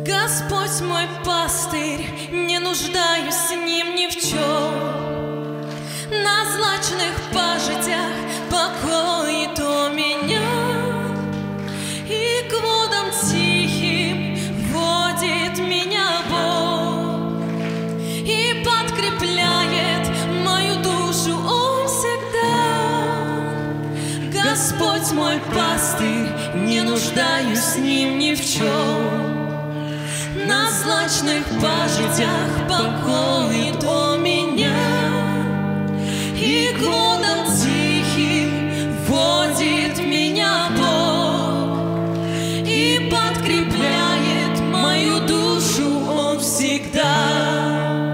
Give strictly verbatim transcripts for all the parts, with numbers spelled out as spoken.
Господь мой пастырь, не нуждаюсь с ним ни в чем. На злачных пажитях покоит у меня, и к водам тихим водит меня Бог, и подкрепляет мою душу Он всегда. Господь мой пастырь, не нуждаюсь с ним ни в чем. На злачных пажитях покоит у меня, и к водам тихим водит меня Бог, и подкрепляет мою душу Он всегда.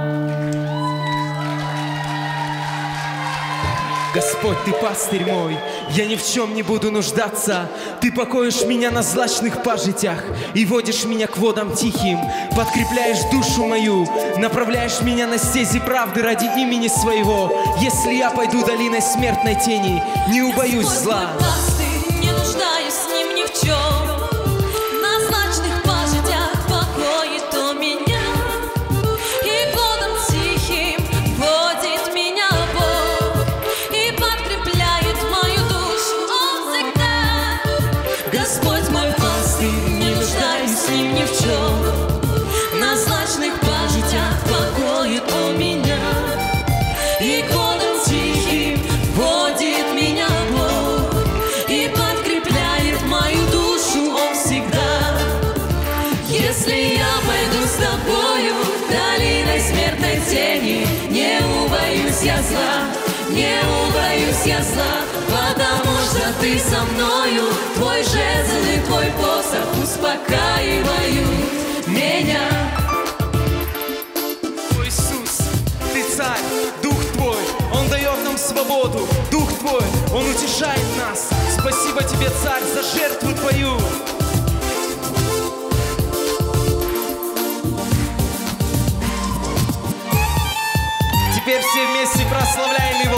Господь, Ты пастырь мой, я ни в чем не буду нуждаться. Ты покоишь меня на злачных пажитях и водишь меня к водам тихим, подкрепляешь душу мою, направляешь меня на стези правды ради имени Своего. Если я пойду долиной смертной тени, не убоюсь зла. Господь мой пастырь, не нуждаюсь с ним ни в чем. На злачных пажитях покоит у меня, и к водам тихим водит меня Бог, и подкрепляет мою душу Он всегда. Господь мой пастырь, не нуждаюсь с ним ни в чем. На злачных пажитях покоит у меня, и к водам тихим водит меня Бог, и подкрепляет мою душу Он всегда. Если я пойду с тобою долиной смертной тени, не убоюсь я зла, не убоюсь я зла, потому что Ты со мною, Твой жезл и Твой посох успокаивают меня. О, Иисус, Ты царь, Дух Твой, Он дает нам свободу. Дух Твой, Он утешает нас. Спасибо Тебе, Царь, за жертву Твою. Теперь все вместе прославляем Его.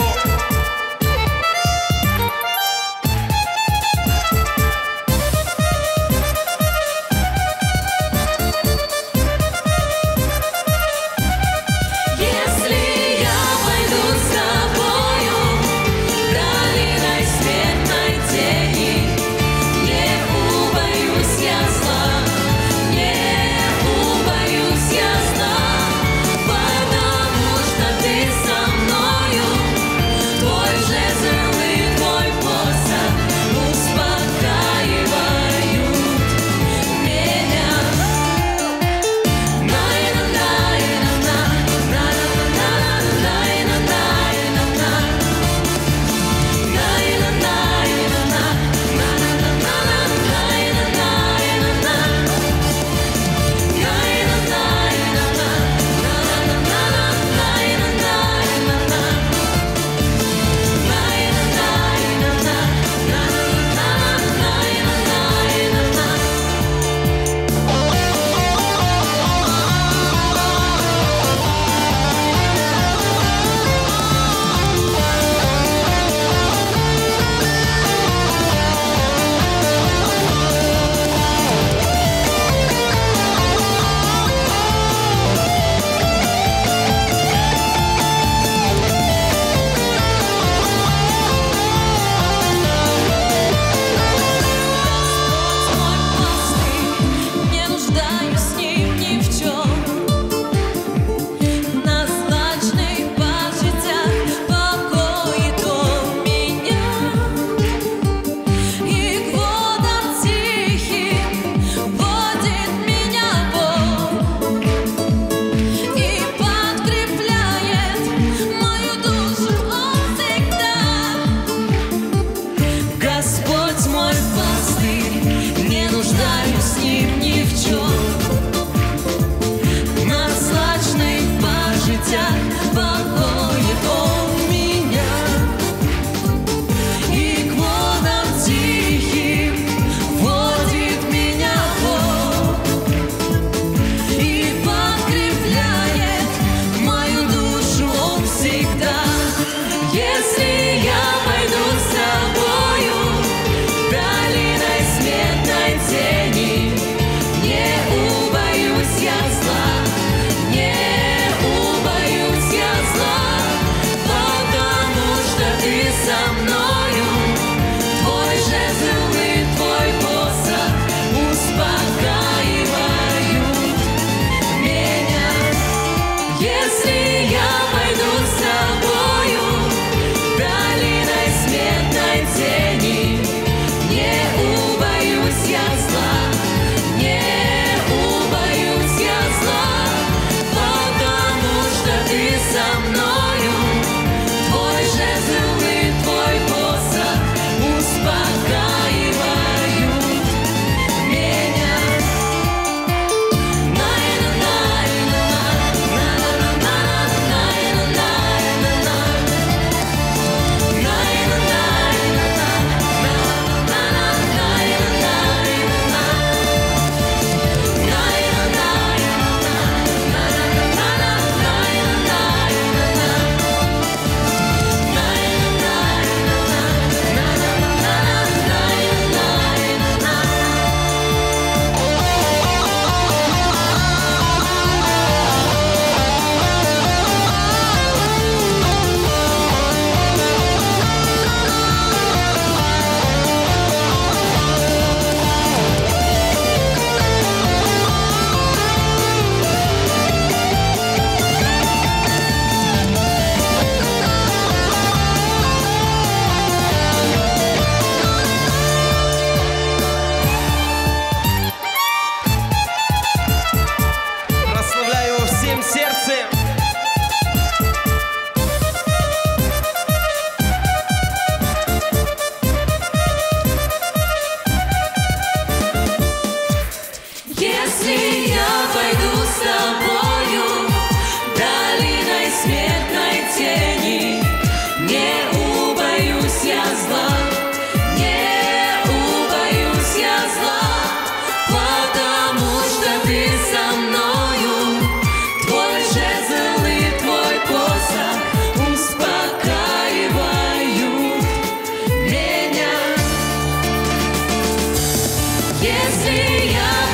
Если я пойду с тобою долиной смертной тени, не убоюсь я зла, не убоюсь я зла, потому что ты со мною, твой жезл и твой посох успокаивают меня. Если я